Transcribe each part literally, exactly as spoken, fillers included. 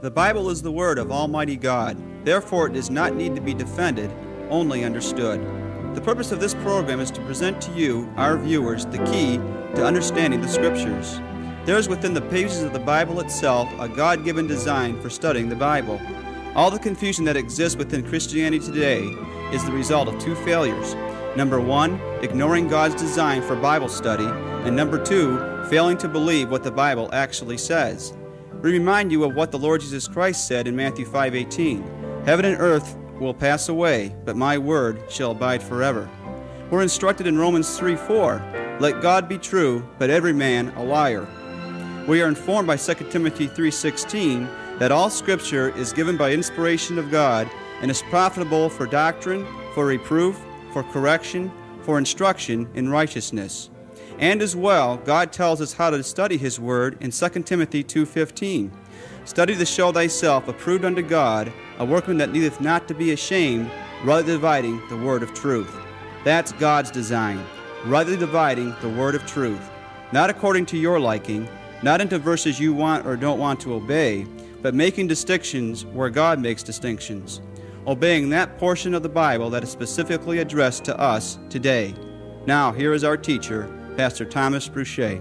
The Bible is the Word of Almighty God. Therefore, it does not need to be defended, only understood. The purpose of this program is to present to you, our viewers, the key to understanding the Scriptures. There is within the pages of the Bible itself a God-given design for studying the Bible. All the confusion that exists within Christianity today is the result of two failures. Number one, ignoring God's design for Bible study, and number two, failing to believe what the Bible actually says. We remind you of what the Lord Jesus Christ said in Matthew five eighteen. Heaven and earth will pass away, but my word shall abide forever. We're instructed in Romans three four, let God be true, but every man a liar. We are informed by Second Timothy three sixteen that all Scripture is given by inspiration of God and is profitable for doctrine, for reproof, for correction, for instruction in righteousness. And as well, God tells us how to study His Word in Second Timothy two fifteen. Study to show thyself approved unto God, a workman that needeth not to be ashamed, rightly dividing the word of truth. That's God's design, rightly dividing the word of truth. Not according to your liking, not into verses you want or don't want to obey, but making distinctions where God makes distinctions. Obeying that portion of the Bible that is specifically addressed to us today. Now, here is our teacher, Pastor Thomas Bruchet.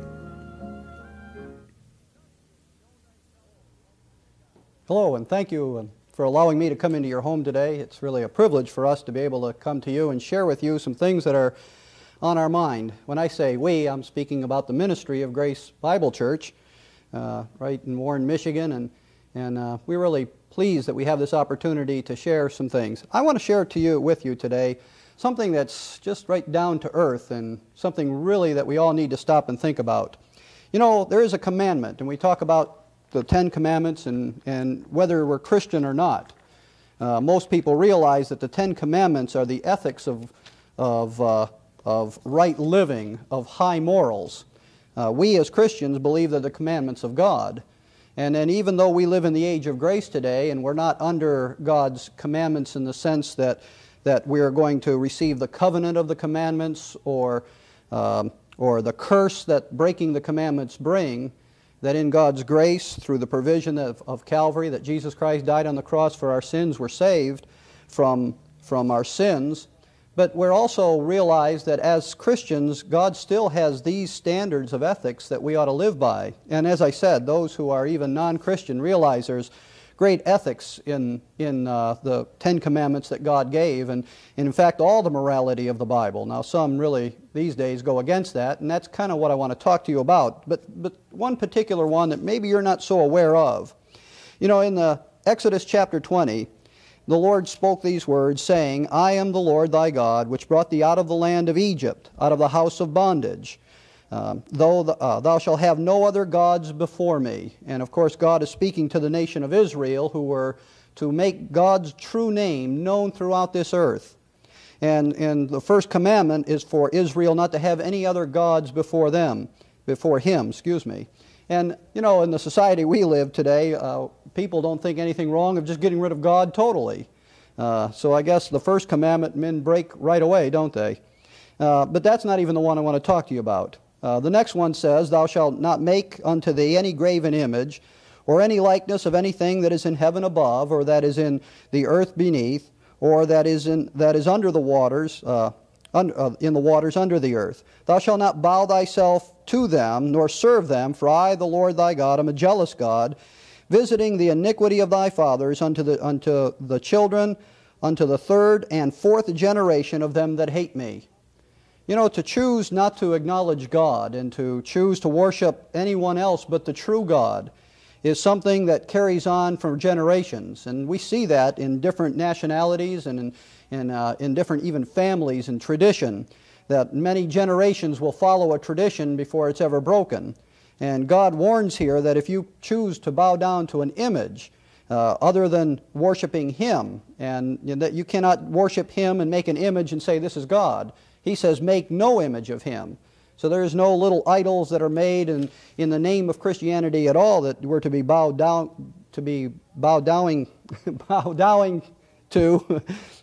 Hello, and thank you for allowing me to come into your home today. It's really a privilege for us to be able to come to you and share with you some things that are on our mind. When I say we, I'm speaking about the ministry of Grace Bible Church uh, right in Warren, Michigan, and, and uh, we're really pleased that we have this opportunity to share some things. I want to share to you with you today something that's just right down to earth and something really that we all need to stop and think about. You know, there is a commandment, and we talk about the Ten Commandments and, and whether we're Christian or not. Uh, most people realize that the Ten Commandments are the ethics of, of, uh, of right living, of high morals. Uh, we as Christians believe they're the commandments of God. And then even though we live in the age of grace today and we're not under God's commandments in the sense that that we are going to receive the covenant of the commandments or, um, or the curse that breaking the commandments bring, that in God's grace, through the provision of, of Calvary, that Jesus Christ died on the cross for our sins, we're saved from, from our sins. But we're also realize that as Christians, God still has these standards of ethics that we ought to live by. And as I said, those who are even non-Christian realize there's great ethics in, in uh, the Ten Commandments that God gave, and, and in fact all the morality of the Bible. Now some really these days go against that, and that's kind of what I want to talk to you about. But, but one particular one that maybe you're not so aware of. You know, in the Exodus chapter twenty, the Lord spoke these words, saying, I am the Lord thy God, which brought thee out of the land of Egypt, out of the house of bondage. Um, though the, uh, thou shalt have no other gods before me. And of course God is speaking to the nation of Israel, who were to make God's true name known throughout this earth. And, and the first commandment is for Israel not to have any other gods before them, before him, excuse me. And you know, in the society we live today, uh, people don't think anything wrong of just getting rid of God totally. Uh, so I guess the first commandment men break right away, don't they? Uh, but that's not even the one I want to talk to you about. Uh, the next one says, Thou shalt not make unto thee any graven image, or any likeness of anything that is in heaven above, or that is in the earth beneath, or that is in that is under the waters, uh, un, uh, in the waters under the earth. Thou shalt not bow thyself to them, nor serve them, for I, the Lord thy God, am a jealous God, visiting the iniquity of thy fathers unto the unto the children, unto the third and fourth generation of them that hate me. You know, to choose not to acknowledge God and to choose to worship anyone else but the true God is something that carries on for generations. And we see that in different nationalities and in, in, uh, in different even families and tradition, that many generations will follow a tradition before it's ever broken. And God warns here that if you choose to bow down to an image uh, other than worshiping Him, and you know, that you cannot worship Him and make an image and say this is God. He says, make no image of Him. So there is no little idols that are made in, in the name of Christianity at all that we're to be bowed down, to be bowed dowing, bow dowing to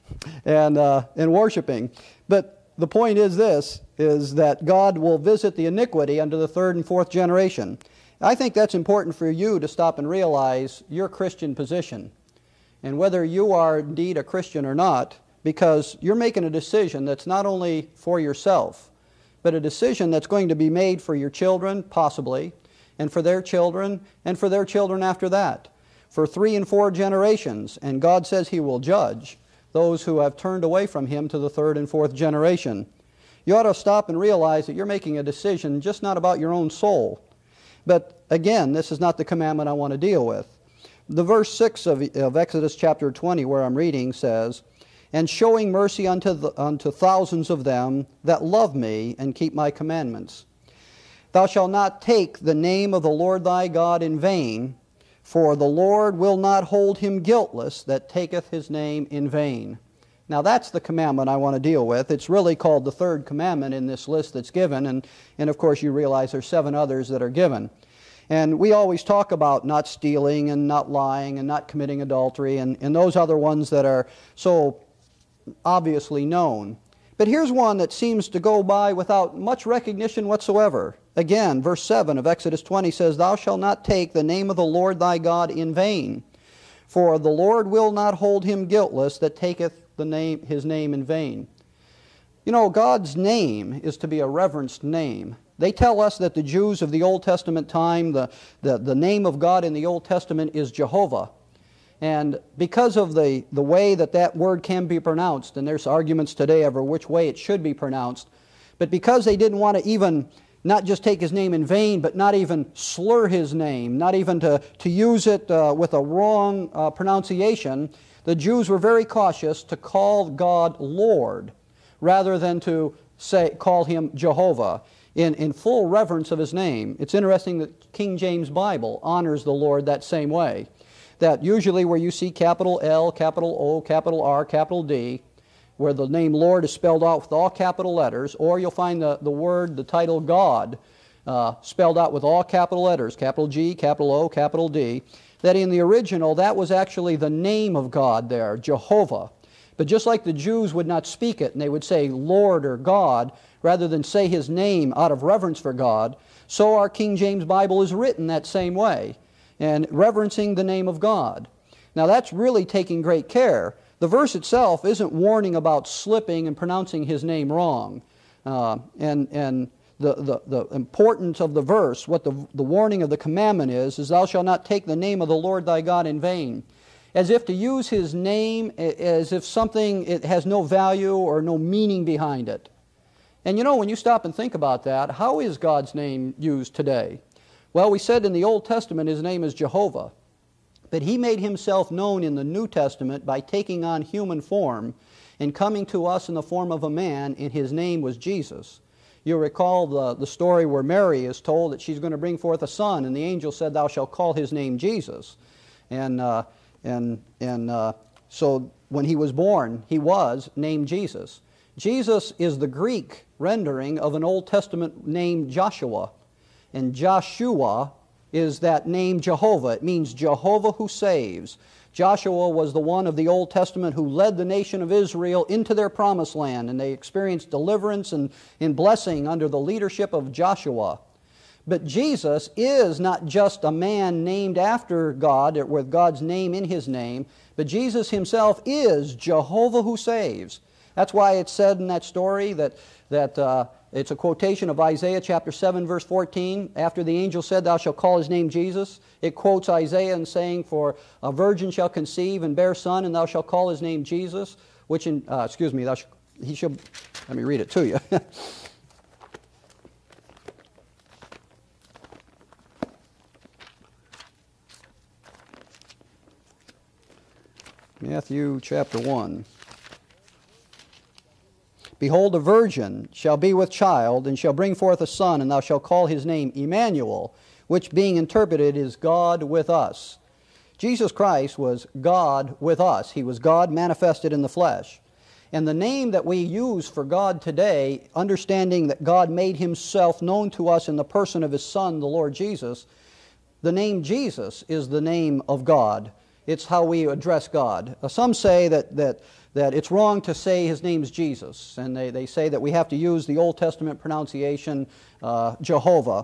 and, uh, and worshiping. But the point is this, is that God will visit the iniquity unto the third and fourth generation. I think that's important for you to stop and realize your Christian position and whether you are indeed a Christian or not, because you're making a decision that's not only for yourself, but a decision that's going to be made for your children, possibly, and for their children, and for their children after that, for three and four generations. And God says He will judge those who have turned away from Him to the third and fourth generation. You ought to stop and realize that you're making a decision just not about your own soul. But again, this is not the commandment I want to deal with. The verse six of, of Exodus chapter twenty, where I'm reading, says, "And showing mercy unto, the, unto thousands of them that love me and keep my commandments. Thou shalt not take the name of the Lord thy God in vain, for the Lord will not hold him guiltless that taketh His name in vain." Now that's the commandment I want to deal with. It's really called the third commandment in this list that's given, and, and of course you realize there's seven others that are given. And we always talk about not stealing and not lying and not committing adultery and, and those other ones that are so obviously known. But here's one that seems to go by without much recognition whatsoever. Again, verse seven of Exodus twenty says, "Thou shalt not take the name of the Lord thy God in vain, for the Lord will not hold him guiltless that taketh the name, His name in vain." You know, God's name is to be a reverenced name. They tell us that the Jews of the Old Testament time, the, the, the name of God in the Old Testament is Jehovah. And because of the, the way that that word can be pronounced, and there's arguments today over which way it should be pronounced, but because they didn't want to even not just take His name in vain, but not even slur His name, not even to, to use it uh, with a wrong uh, pronunciation, the Jews were very cautious to call God Lord rather than to say call Him Jehovah in, in full reverence of His name. It's interesting that King James Bible honors the Lord that same way. That usually where you see capital L, capital O, capital R, capital D, where the name Lord is spelled out with all capital letters, or you'll find the, the word, the title God, uh, spelled out with all capital letters, capital G, capital O, capital D, that in the original, that was actually the name of God there, Jehovah. But just like the Jews would not speak it, and they would say Lord or God, rather than say His name out of reverence for God, so our King James Bible is written that same way, and reverencing the name of God. Now that's really taking great care. The verse itself isn't warning about slipping and pronouncing His name wrong. Uh, and and the, the, the importance of the verse, what the, the warning of the commandment is, is thou shalt not take the name of the Lord thy God in vain. As if to use His name as if something it has no value or no meaning behind it. And you know, when you stop and think about that, how is God's name used today? Well, we said in the Old Testament His name is Jehovah. But He made Himself known in the New Testament by taking on human form and coming to us in the form of a man, and His name was Jesus. You'll recall the, the story where Mary is told that she's going to bring forth a son, and the angel said, "Thou shalt call his name Jesus." And, uh, and, and uh, so when He was born, He was named Jesus. Jesus is the Greek rendering of an Old Testament name Joshua. And Joshua is that name Jehovah. It means Jehovah who saves. Joshua was the one of the Old Testament who led the nation of Israel into their promised land, and they experienced deliverance and, and blessing under the leadership of Joshua. But Jesus is not just a man named after God, with God's name in His name, but Jesus Himself is Jehovah who saves. That's why it's said in that story that, that uh, it's a quotation of Isaiah chapter seven, verse fourteen. After the angel said, "Thou shalt call his name Jesus," it quotes Isaiah and saying, "For a virgin shall conceive and bear son, and thou shalt call his name Jesus," which in, uh, excuse me, thou sh- he shall, let me read it to you. Matthew chapter one. "Behold, a virgin shall be with child, and shall bring forth a son, and thou shalt call his name Emmanuel," which being interpreted is God with us. Jesus Christ was God with us. He was God manifested in the flesh. And the name that we use for God today, understanding that God made Himself known to us in the person of His Son, the Lord Jesus, the name Jesus is the name of God. It's how we address God. Some say that, that, that it's wrong to say His name's Jesus, and they, they say that we have to use the Old Testament pronunciation, uh, Jehovah.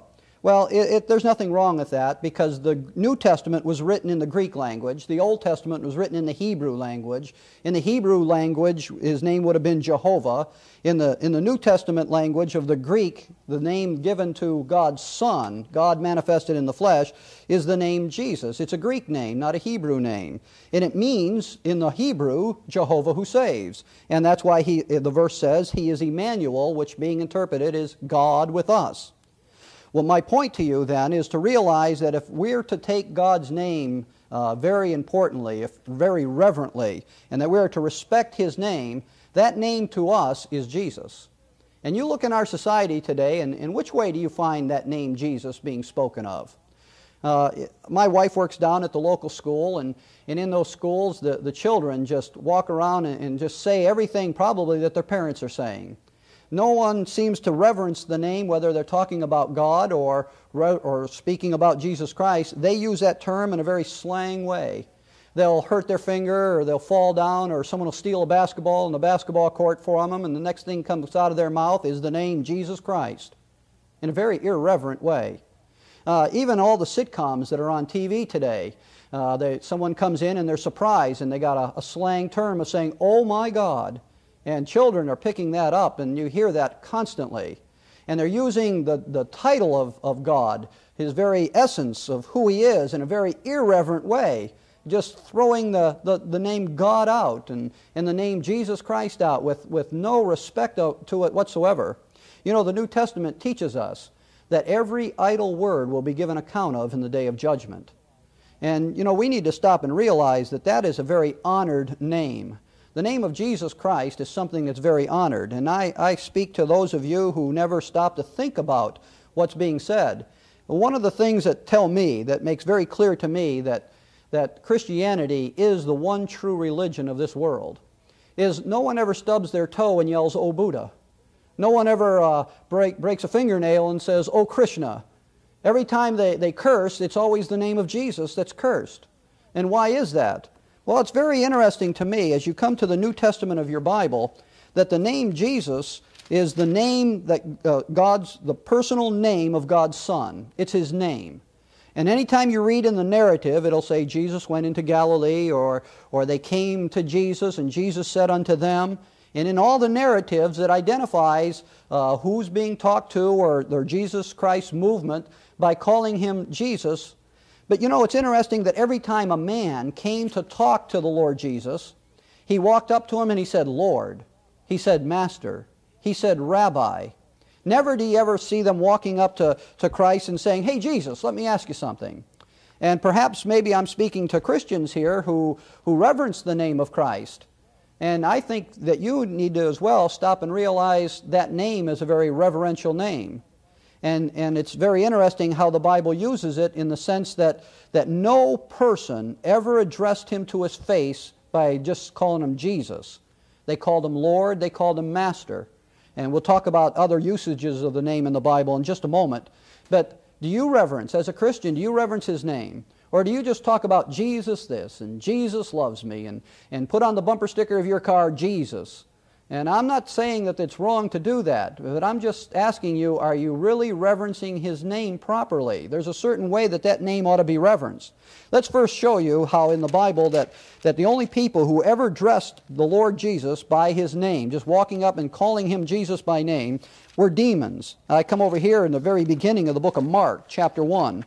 Well, it, it, there's nothing wrong with that because the New Testament was written in the Greek language. The Old Testament was written in the Hebrew language. In the Hebrew language, his name would have been Jehovah. In the, in the New Testament language of the Greek, the name given to God's Son, God manifested in the flesh, is the name Jesus. It's a Greek name, not a Hebrew name. And it means, in the Hebrew, Jehovah who saves. And that's why he, the verse says, He is Emmanuel, which being interpreted is God with us. Well, my point to you then is to realize that if we're to take God's name uh, very importantly, if very reverently, and that we're to respect His name, that name to us is Jesus. And you look in our society today, and in which way do you find that name Jesus being spoken of? Uh, my wife works down at the local school, and, and in those schools, the, the children just walk around and, and just say everything probably that their parents are saying. No one seems to reverence the name, whether they're talking about God or, or speaking about Jesus Christ. They use that term in a very slang way. They'll hurt their finger, or they'll fall down, or someone will steal a basketball in the basketball court for them, and the next thing comes out of their mouth is the name Jesus Christ, in a very irreverent way. Uh, even all the sitcoms that are on T V today, uh, they, someone comes in and they're surprised, and they got a, a slang term of saying, "Oh my God." And children are picking that up, and you hear that constantly. And they're using the, the title of, of God, His very essence of who He is, in a very irreverent way, just throwing the, the, the name God out and, and the name Jesus Christ out with, with no respect to it whatsoever. You know, the New Testament teaches us that every idle word will be given account of in the day of judgment. And, you know, we need to stop and realize that that is a very honored name. The name of Jesus Christ is something that's very honored, and I, I speak to those of you who never stop to think about what's being said. One of the things that tell me, that makes very clear to me that, that Christianity is the one true religion of this world, is no one ever stubs their toe and yells, "Oh Buddha." No one ever uh, break, breaks a fingernail and says, "Oh Krishna." Every time they, they curse, it's always the name of Jesus that's cursed. And why is that? Well, it's very interesting to me, as you come to the New Testament of your Bible, that the name Jesus is the name that uh, God's, the personal name of God's Son. It's His name. And anytime you read in the narrative, it'll say Jesus went into Galilee, or, or they came to Jesus, and Jesus said unto them. And in all the narratives, it identifies uh, who's being talked to, or the Jesus Christ movement, by calling Him Jesus. But you know, it's interesting that every time a man came to talk to the Lord Jesus, he walked up to Him and he said, "Lord." He said, "Master." He said, "Rabbi." Never do you ever see them walking up to, to Christ and saying, "Hey Jesus, let me ask you something." And perhaps maybe I'm speaking to Christians here who, who reverence the name of Christ. And I think that you need to as well stop and realize that name is a very reverential name. And, and it's very interesting how the Bible uses it in the sense that, that no person ever addressed Him to His face by just calling Him Jesus. They called Him Lord, they called Him Master. And we'll talk about other usages of the name in the Bible in just a moment. But do you reverence, as a Christian, do you reverence His name? Or do you just talk about Jesus this, and Jesus loves me, and, and put on the bumper sticker of your car, Jesus? And I'm not saying that it's wrong to do that, but I'm just asking you, are you really reverencing His name properly? There's a certain way that that name ought to be reverenced. Let's first show you how in the Bible that, that the only people who ever addressed the Lord Jesus by His name, just walking up and calling Him Jesus by name, were demons. I come over here in the very beginning of the book of Mark, chapter one.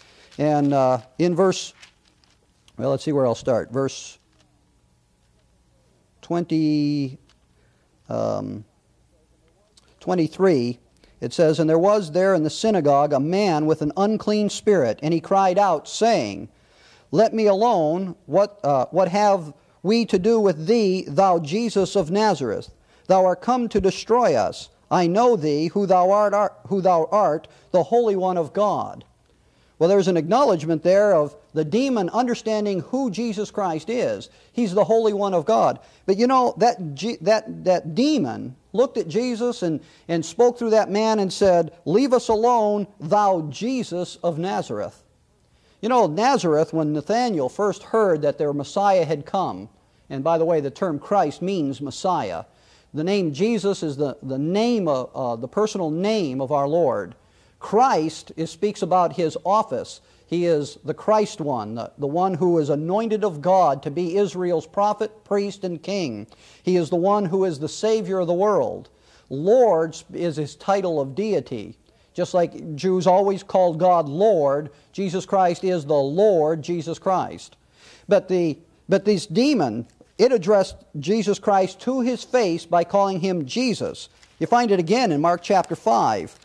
And uh, in verse, well, let's see where I'll start. Verse twenty... Um, twenty-three, it says, "And there was there in the synagogue a man with an unclean spirit, and he cried out, saying, Let me alone, what, uh, what have we to do with thee, thou Jesus of Nazareth? Thou art come to destroy us. I know thee, who thou art, art, who thou art, the Holy One of God." Well, there's an acknowledgement there of the demon understanding who Jesus Christ is. He's the Holy One of God. But you know, that, that, that demon looked at Jesus and, and spoke through that man and said, "Leave us alone, thou Jesus of Nazareth." You know, Nazareth, when Nathanael first heard that their Messiah had come, and by the way, the term Christ means Messiah. The name Jesus is the, the name of, uh, the personal name of our Lord. Christ is, speaks about His office. He is the Christ one, the, the one who is anointed of God to be Israel's prophet, priest, and king. He is the one who is the Savior of the world. Lord is His title of deity. Just like Jews always called God Lord, Jesus Christ is the Lord Jesus Christ. But, the, but this demon, it addressed Jesus Christ to His face by calling Him Jesus. You find it again in Mark chapter five.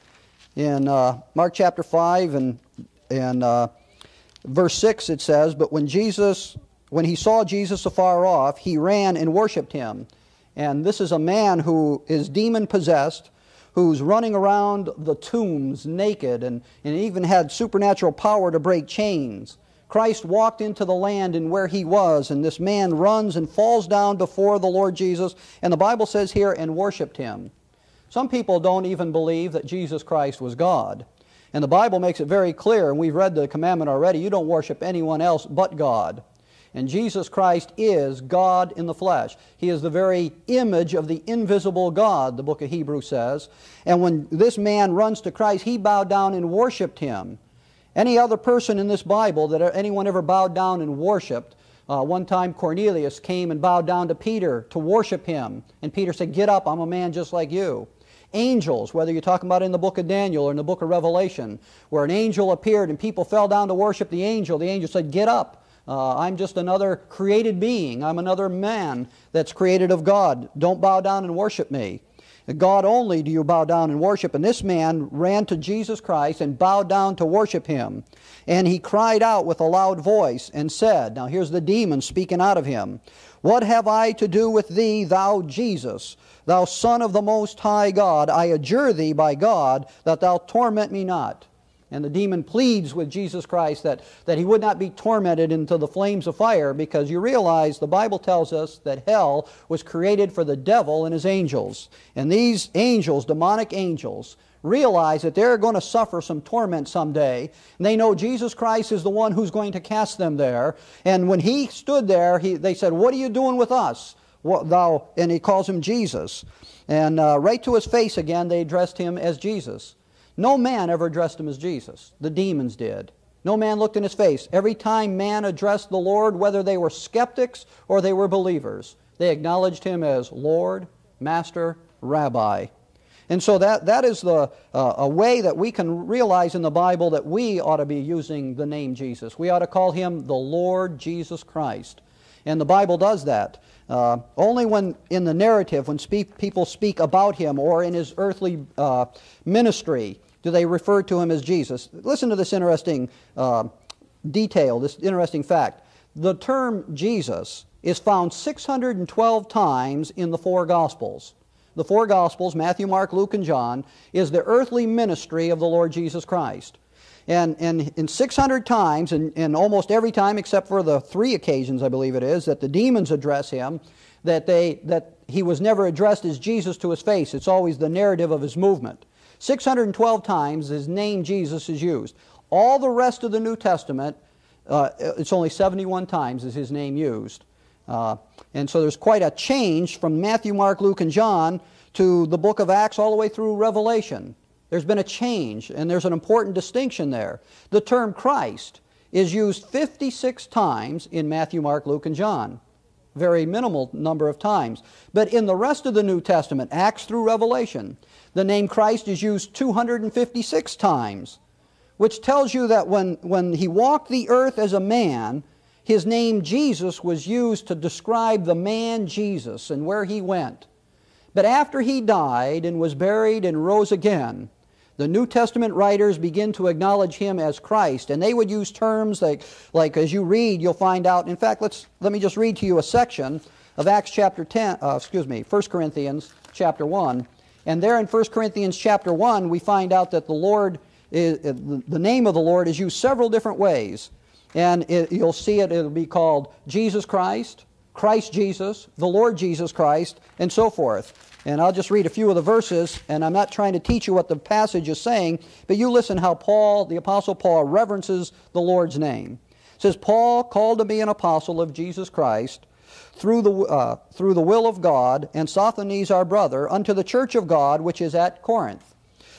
In uh, Mark chapter five and, and uh, verse six it says, "But when Jesus, when he saw Jesus afar off, he ran and worshipped Him." And this is a man who is demon-possessed, who's running around the tombs naked and, and even had supernatural power to break chains. Christ walked into the land and where He was, and this man runs and falls down before the Lord Jesus, and the Bible says here, and worshipped Him. Some people don't even believe that Jesus Christ was God. And the Bible makes it very clear, and we've read the commandment already, you don't worship anyone else but God. And Jesus Christ is God in the flesh. He is the very image of the invisible God, the book of Hebrews says. And when this man runs to Christ, he bowed down and worshipped Him. Any other person in this Bible that anyone ever bowed down and worshipped, uh, one time Cornelius came and bowed down to Peter to worship him. And Peter said, "Get up, I'm a man just like you." Angels, whether you're talking about in the book of Daniel or in the book of Revelation, where an angel appeared and people fell down to worship the angel, the angel said, "Get up. Uh, I'm just another created being. I'm another man that's created of God. Don't bow down and worship me." God only do you bow down and worship. And this man ran to Jesus Christ and bowed down to worship Him. And he cried out with a loud voice and said, now here's the demon speaking out of him, "What have I to do with thee, thou Jesus, thou Son of the Most High God? I adjure thee by God that thou torment me not." And the demon pleads with Jesus Christ that, that he would not be tormented into the flames of fire, because you realize the Bible tells us that hell was created for the devil and his angels. And these angels, demonic angels, realize that they're going to suffer some torment someday. And they know Jesus Christ is the one who's going to cast them there. And when He stood there, he, they said, "What are you doing with us? What, thou?" And He calls Him Jesus. And uh, right to His face again, they addressed Him as Jesus. No man ever addressed Him as Jesus. The demons did. No man looked in His face. Every time man addressed the Lord, whether they were skeptics or they were believers, they acknowledged Him as Lord, Master, Rabbi. And so that, that is the, uh, a way that we can realize in the Bible that we ought to be using the name Jesus. We ought to call Him the Lord Jesus Christ. And the Bible does that. Uh, only when in the narrative, when speak, people speak about Him or in His earthly uh, ministry, do they refer to Him as Jesus. Listen to this interesting uh, detail, this interesting fact. The term Jesus is found six hundred twelve times in the four Gospels. The four Gospels, Matthew, Mark, Luke, and John, is the earthly ministry of the Lord Jesus Christ. And, and in six hundred times, and, and almost every time except for the three occasions, I believe it is, that the demons address Him, that, they, that He was never addressed as Jesus to His face. It's always the narrative of His movement. six hundred twelve times His name Jesus is used. All the rest of the New Testament, uh, it's only seventy-one times is His name used. Uh, and so there's quite a change from Matthew, Mark, Luke, and John to the book of Acts all the way through Revelation. There's been a change, and there's an important distinction there. The term Christ is used fifty-six times in Matthew, Mark, Luke, and John. Very minimal number of times. But in the rest of the New Testament, Acts through Revelation, the name Christ is used two hundred fifty-six times, which tells you that when, when He walked the earth as a man, His name Jesus was used to describe the man Jesus and where He went. But after He died and was buried and rose again, the New Testament writers begin to acknowledge Him as Christ, and they would use terms like, like as you read, you'll find out. In fact, let's let me just read to you a section of Acts chapter ten. Uh, excuse me, First Corinthians chapter one, and there in First Corinthians chapter one, we find out that the Lord, is, the name of the Lord, is used several different ways, and it, you'll see it. It'll be called Jesus Christ, Christ Jesus, the Lord Jesus Christ, and so forth. And I'll just read a few of the verses, and I'm not trying to teach you what the passage is saying, but you listen how Paul, the Apostle Paul, reverences the Lord's name. It says, "Paul, called to be an apostle of Jesus Christ, through the, uh, through the will of God, and Sosthenes our brother, unto the church of God which is at Corinth,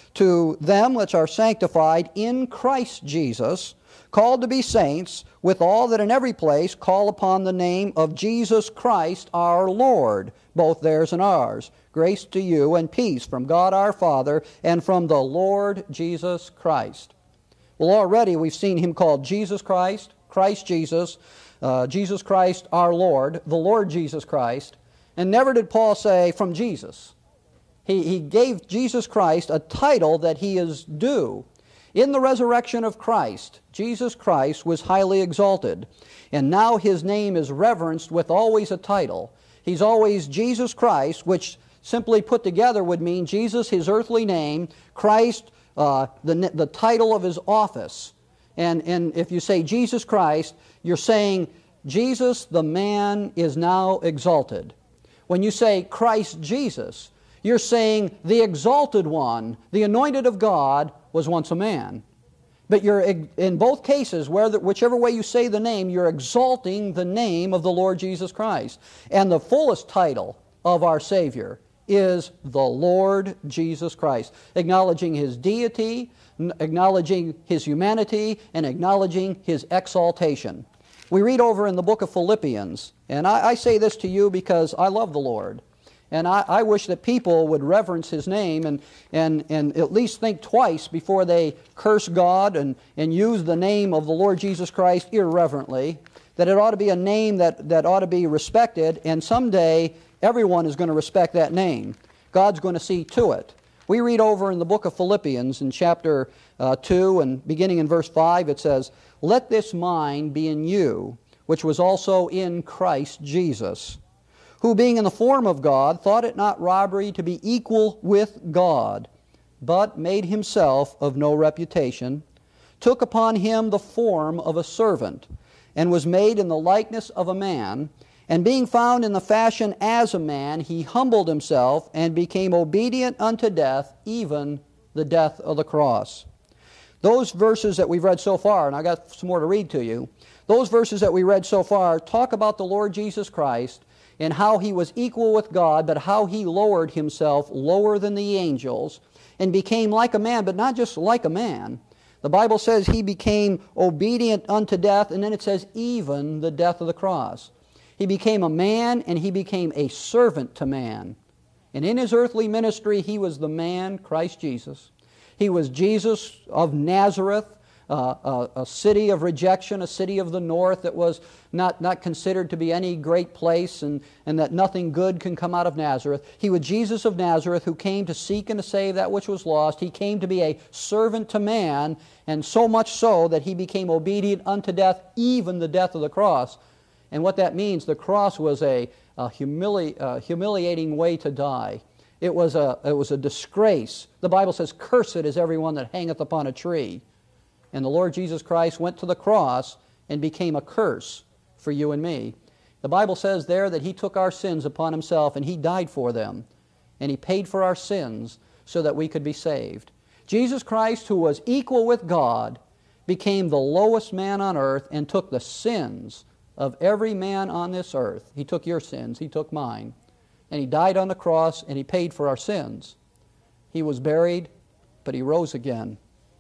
To them which are sanctified in Christ Jesus, called to be saints, with all that in every place call upon the name of Jesus Christ our Lord, both theirs and ours. Grace to you and peace from God our Father and from the Lord Jesus Christ. Well, already we've seen Him called Jesus Christ, Christ Jesus, uh, Jesus Christ our Lord, the Lord Jesus Christ, and never did Paul say from Jesus. He, he gave Jesus Christ a title that He is due. In the resurrection of Christ, Jesus Christ was highly exalted, and now His name is reverenced with always a title. He's always Jesus Christ, which simply put together would mean Jesus, His earthly name, Christ, uh, the, the title of His office. And, and if you say Jesus Christ, you're saying Jesus, the man, is now exalted. When you say Christ Jesus, you're saying the exalted one, the anointed of God, was once a man. But you're, in both cases, whether, whichever way you say the name, you're exalting the name of the Lord Jesus Christ. And the fullest title of our Savior is the Lord Jesus Christ, acknowledging His deity, acknowledging His humanity, and acknowledging His exaltation. We read over in the book of Philippians, and I, I say this to you because I love the Lord. And I, I wish that people would reverence His name and, and, and at least think twice before they curse God and, and use the name of the Lord Jesus Christ irreverently. That it ought to be a name that, that ought to be respected, and someday everyone is going to respect that name. God's going to see to it. We read over in the book of Philippians in chapter uh, two and beginning in verse five, it says, "Let this mind be in you, which was also in Christ Jesus, who being in the form of God, thought it not robbery to be equal with God, but made Himself of no reputation, took upon Him the form of a servant, and was made in the likeness of a man, and being found in the fashion as a man, He humbled Himself, and became obedient unto death, even the death of the cross." Those verses that we've read so far, and I got some more to read to you, those verses that we read so far talk about the Lord Jesus Christ and how He was equal with God, but how He lowered Himself lower than the angels and became like a man, but not just like a man. The Bible says He became obedient unto death, and then it says even the death of the cross. He became a man, and He became a servant to man. And in His earthly ministry, He was the man, Christ Jesus. He was Jesus of Nazareth, Uh, a, a city of rejection, a city of the north that was not, not considered to be any great place, and, and that nothing good can come out of Nazareth. He was Jesus of Nazareth, who came to seek and to save that which was lost. He came to be a servant to man, and so much so that He became obedient unto death, even the death of the cross. And what that means, the cross was a, a humili- uh, humiliating way to die. It was, a, it was a disgrace. The Bible says, "Cursed is everyone that hangeth upon a tree." And the Lord Jesus Christ went to the cross and became a curse for you and me. The Bible says there that He took our sins upon Himself and He died for them. And He paid for our sins so that we could be saved. Jesus Christ, who was equal with God, became the lowest man on earth and took the sins of every man on this earth. He took your sins, He took mine. And He died on the cross and He paid for our sins. He was buried, but He rose again.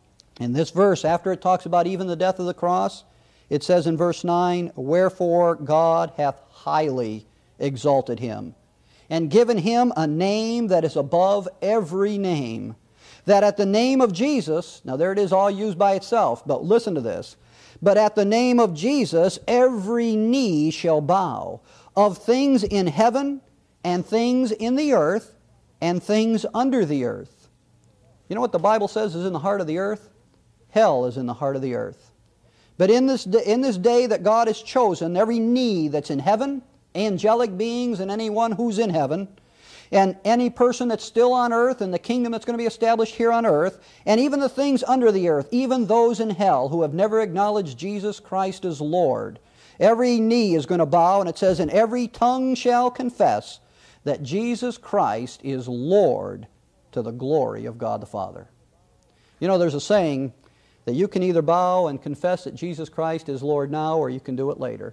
In this verse, after it talks about even the death of the cross, it says in verse nine, "Wherefore God hath highly exalted Him, and given Him a name that is above every name, that at the name of Jesus," now there it is all used by itself, but listen to this, "but at the name of Jesus every knee shall bow, of things in heaven, and things in the earth, and things under the earth." You know what the Bible says is in the heart of the earth? Hell is in the heart of the earth. But in this, in this day that God has chosen, every knee that's in heaven, angelic beings and anyone who's in heaven, and any person that's still on earth and the kingdom that's going to be established here on earth, and even the things under the earth, even those in hell who have never acknowledged Jesus Christ as Lord, every knee is going to bow, and it says, "And every tongue shall confess that Jesus Christ is Lord, to the glory of God the Father." You know, there's a saying that you can either bow and confess that Jesus Christ is Lord now, or you can do it later.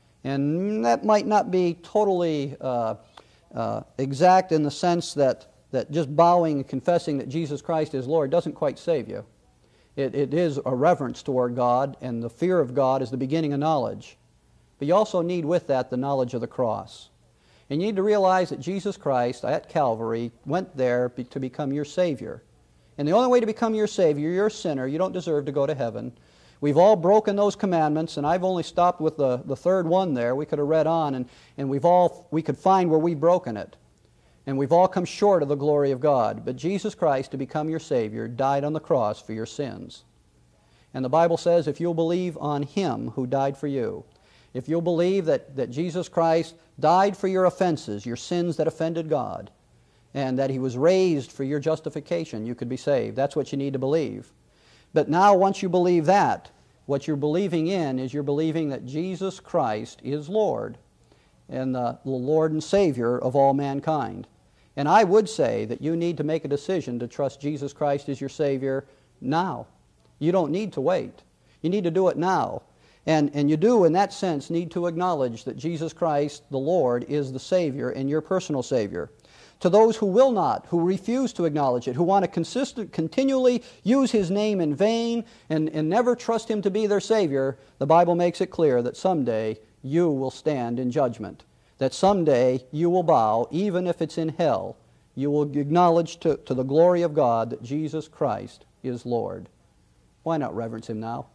And that might not be totally uh, uh, exact in the sense that that just bowing and confessing that Jesus Christ is Lord doesn't quite save you. It, it is a reverence toward God, and the fear of God is the beginning of knowledge. But you also need with that the knowledge of the cross. And you need to realize that Jesus Christ at Calvary went there be, to become your Savior. And the only way to become your Savior, you're a sinner, you don't deserve to go to heaven. We've all broken those commandments, and I've only stopped with the, the third one there. We could have read on, and, and we've all, we could find where we've broken it. And we've all come short of the glory of God. But Jesus Christ, to become your Savior, died on the cross for your sins. And the Bible says if you'll believe on Him who died for you, if you'll believe that, that Jesus Christ died for your offenses, your sins that offended God, and that He was raised for your justification, you could be saved. That's what you need to believe. But now once you believe that, what you're believing in is you're believing that Jesus Christ is Lord and the, the Lord and Savior of all mankind. And I would say that you need to make a decision to trust Jesus Christ as your Savior now. You don't need to wait. You need to do it now. And, and you do, in that sense, need to acknowledge that Jesus Christ, the Lord, is the Savior and your personal Savior. To those who will not, who refuse to acknowledge it, who want to consistent, continually use His name in vain and, and never trust Him to be their Savior, the Bible makes it clear that someday you will stand in judgment. That someday you will bow, even if it's in hell. You will acknowledge to, to the glory of God that Jesus Christ is Lord. Why not reverence Him now?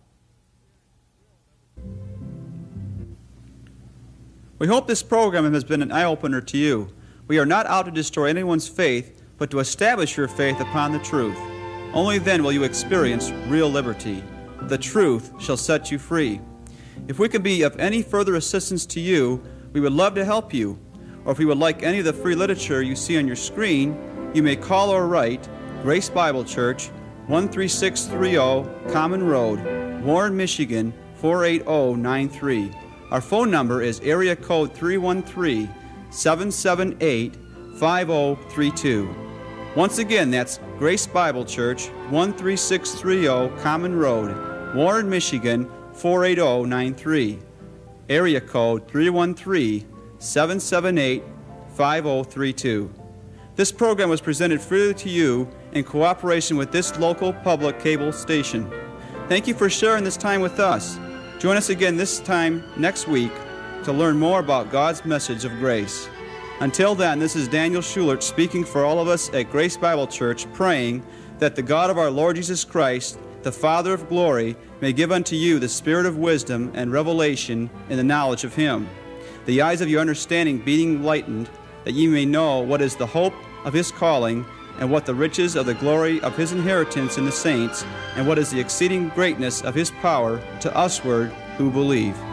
We hope this program has been an eye-opener to you. We are not out to destroy anyone's faith, but to establish your faith upon the truth. Only then will you experience real liberty. The truth shall set you free. If we can be of any further assistance to you, we would love to help you. Or if you would like any of the free literature you see on your screen, you may call or write Grace Bible Church, one three six three zero Common Road, Warren, Michigan, four eight zero nine three. Our phone number is area code three one three, seven seven eight, five zero three two. Once again, that's Grace Bible Church, one three six three zero Common Road, Warren, Michigan, four eight zero nine three. Area code three one three, seven seven eight, five zero three two. This program was presented freely to you in cooperation with this local public cable station. Thank you for sharing this time with us. Join us again this time next week to learn more about God's message of grace. Until then, this is Daniel Schulert speaking for all of us at Grace Bible Church, praying that the God of our Lord Jesus Christ, the Father of glory, may give unto you the spirit of wisdom and revelation in the knowledge of Him, the eyes of your understanding being enlightened, that ye may know what is the hope of His calling, and what the riches of the glory of His inheritance in the saints, and what is the exceeding greatness of His power to usward who believe.